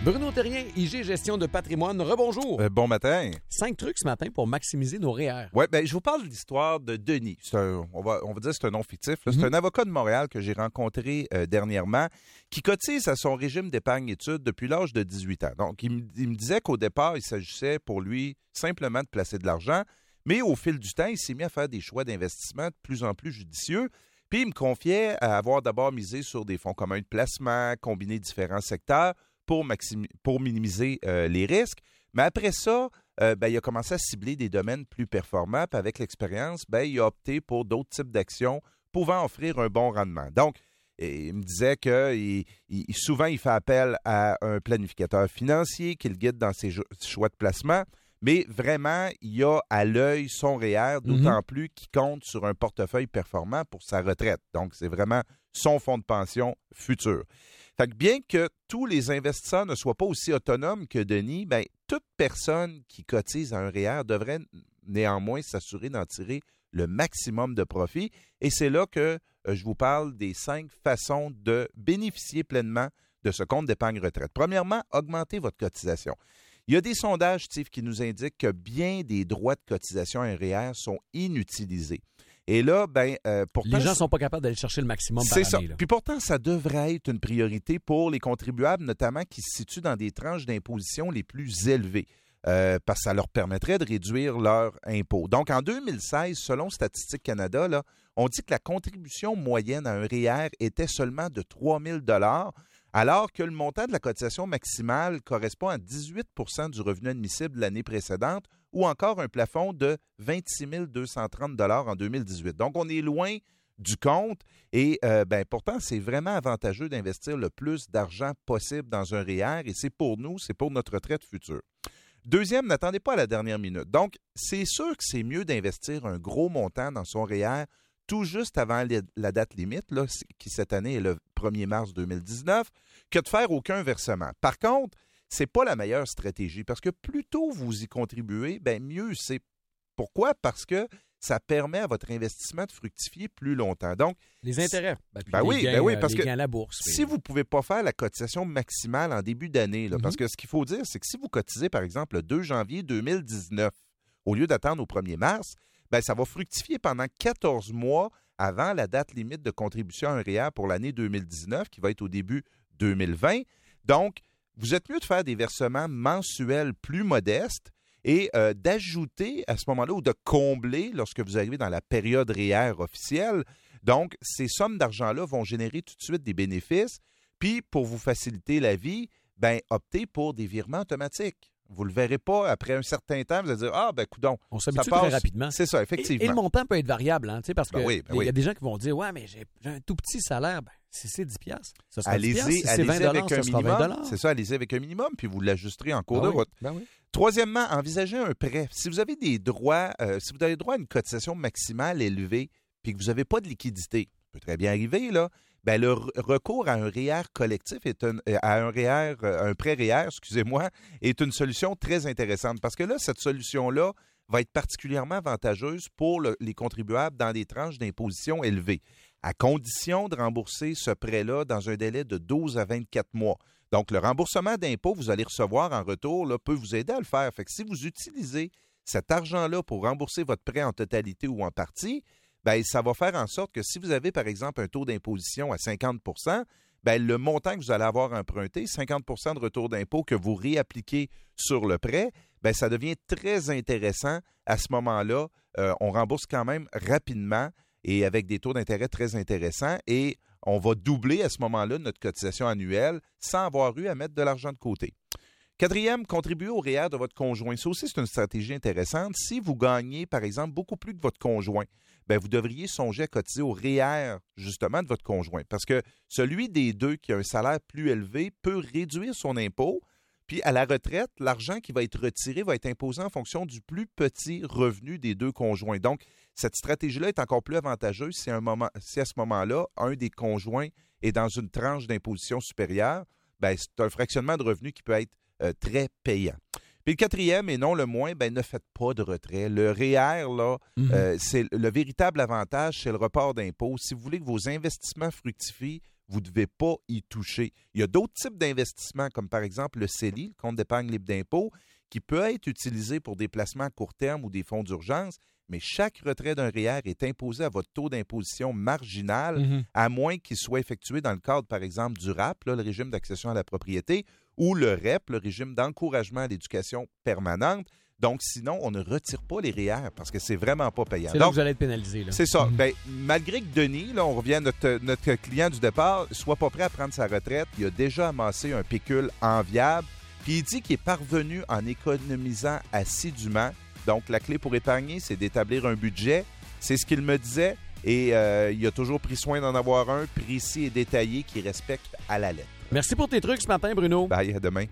Bruno Terrien, IG Gestion de patrimoine, rebonjour. Bon matin. 5 trucs ce matin pour maximiser nos REER. Oui, je vous parle de l'histoire de Denis. On va dire que c'est un nom fictif. C'est un avocat de Montréal que j'ai rencontré dernièrement qui cotise à son régime d'épargne-études depuis l'âge de 18 ans. Donc, il me disait qu'au départ, il s'agissait pour lui simplement de placer de l'argent, mais au fil du temps, il s'est mis à faire des choix d'investissement de plus en plus judicieux. Puis, il me confiait à avoir d'abord misé sur des fonds communs de placement, combiner différents secteurs pour minimiser les risques. Mais après ça, il a commencé à cibler des domaines plus performants. Puis avec l'expérience, il a opté pour d'autres types d'actions pouvant offrir un bon rendement. Donc, il me disait que souvent, il fait appel à un planificateur financier qui le guide dans ses choix de placement. Mais vraiment, il a à l'œil son REER, d'autant plus qu'il compte sur un portefeuille performant pour sa retraite. Donc, c'est vraiment son fonds de pension futur. Fait que bien que tous les investisseurs ne soient pas aussi autonomes que Denis, toute personne qui cotise à un REER devrait néanmoins s'assurer d'en tirer le maximum de profit. Et c'est là que je vous parle des 5 façons de bénéficier pleinement de ce compte d'épargne retraite. Premièrement, augmentez votre cotisation. Il y a des sondages, Steve, qui nous indiquent que bien des droits de cotisation à un REER sont inutilisés. Et là, pourtant... Les gens ne sont pas capables d'aller chercher le maximum par année. C'est ça. Là. Puis pourtant, ça devrait être une priorité pour les contribuables, notamment qui se situent dans des tranches d'imposition les plus élevées, parce que ça leur permettrait de réduire leur impôt. Donc, en 2016, selon Statistique Canada, là, on dit que la contribution moyenne à un REER était seulement de 3 000 $, alors que le montant de la cotisation maximale correspond à 18 % du revenu admissible l'année précédente, ou encore un plafond de 26 230 $ en 2018. Donc, on est loin du compte et pourtant, c'est vraiment avantageux d'investir le plus d'argent possible dans un REER et c'est pour nous, c'est pour notre retraite future. Deuxième, n'attendez pas à la dernière minute. Donc, c'est sûr que c'est mieux d'investir un gros montant dans son REER tout juste avant la date limite, là, qui cette année est le 1er mars 2019, que de faire aucun versement. Par contre, ce n'est pas la meilleure stratégie parce que plus tôt vous y contribuez, mieux c'est. Pourquoi? Parce que ça permet à votre investissement de fructifier plus longtemps. Donc, les intérêts. Oui, parce que gains à la bourse. Si vous ne pouvez pas faire la cotisation maximale en début d'année, parce que ce qu'il faut dire, c'est que si vous cotisez, par exemple, le 2 janvier 2019, au lieu d'attendre au 1er mars, ça va fructifier pendant 14 mois avant la date limite de contribution à un REER pour l'année 2019, qui va être au début 2020. Donc, vous êtes mieux de faire des versements mensuels plus modestes et d'ajouter à ce moment-là ou de combler lorsque vous arrivez dans la période REER officielle. Donc, ces sommes d'argent-là vont générer tout de suite des bénéfices. Puis, pour vous faciliter la vie, optez pour des virements automatiques. Vous ne le verrez pas après un certain temps, vous allez dire coudonc. On s'habitue très rapidement. C'est ça, effectivement. Et le montant peut être variable, parce que il y a des gens qui vont dire ouais, mais j'ai un tout petit salaire. Si c'est 10 $, ça sera 10 $. Si c'est 20 $, avec un ça sera minimum. 20 $. C'est ça, allez-y avec un minimum, puis vous l'ajusterez en cours de route. Oui. Troisièmement, envisagez un prêt. Si vous avez des droits, si vous avez droit à une cotisation maximale élevée, puis que vous n'avez pas de liquidité, ça peut très bien arriver, là. Le recours à un REER collectif un prêt REER, est une solution très intéressante parce que là, cette solution-là va être particulièrement avantageuse pour les contribuables dans des tranches d'imposition élevées, à condition de rembourser ce prêt-là dans un délai de 12 à 24 mois. Donc, le remboursement d'impôt que vous allez recevoir en retour là, peut vous aider à le faire. Fait que si vous utilisez cet argent-là pour rembourser votre prêt en totalité ou en partie, ça va faire en sorte que si vous avez, par exemple, un taux d'imposition à 50 %, le montant que vous allez avoir emprunté, 50 % de retour d'impôt que vous réappliquez sur le prêt, ça devient très intéressant. À ce moment-là, on rembourse quand même rapidement et avec des taux d'intérêt très intéressants et on va doubler à ce moment-là notre cotisation annuelle sans avoir eu à mettre de l'argent de côté. Quatrième, contribuer au REER de votre conjoint. Ça aussi, c'est une stratégie intéressante. Si vous gagnez, par exemple, beaucoup plus que votre conjoint, vous devriez songer à cotiser au REER, justement, de votre conjoint. Parce que celui des deux qui a un salaire plus élevé peut réduire son impôt. Puis, à la retraite, l'argent qui va être retiré va être imposé en fonction du plus petit revenu des deux conjoints. Donc, cette stratégie-là est encore plus avantageuse si à ce moment-là, un des conjoints est dans une tranche d'imposition supérieure. C'est un fractionnement de revenus qui peut être très payant. Puis le quatrième, et non le moins, ne faites pas de retrait. Le REER, là, c'est le véritable avantage, c'est le report d'impôt. Si vous voulez que vos investissements fructifient, vous ne devez pas y toucher. Il y a d'autres types d'investissements, comme par exemple le CELI, le compte d'épargne libre d'impôt, qui peut être utilisé pour des placements à court terme ou des fonds d'urgence, mais chaque retrait d'un REER est imposé à votre taux d'imposition marginal, à moins qu'il soit effectué dans le cadre, par exemple, du RAP, là, le régime d'accession à la propriété, ou le REP, le régime d'encouragement à l'éducation permanente. Donc, sinon, on ne retire pas les REER parce que c'est vraiment pas payant. C'est là que vous allez être pénalisé. Là. C'est ça. Bien, malgré que Denis, là, on revient à notre client du départ, soit pas prêt à prendre sa retraite, il a déjà amassé un pécule enviable, puis il dit qu'il est parvenu en économisant assidûment. Donc, la clé pour épargner, c'est d'établir un budget. C'est ce qu'il me disait. Et il a toujours pris soin d'en avoir un précis et détaillé qui respecte à la lettre. Merci pour tes trucs ce matin, Bruno. Bye, à demain.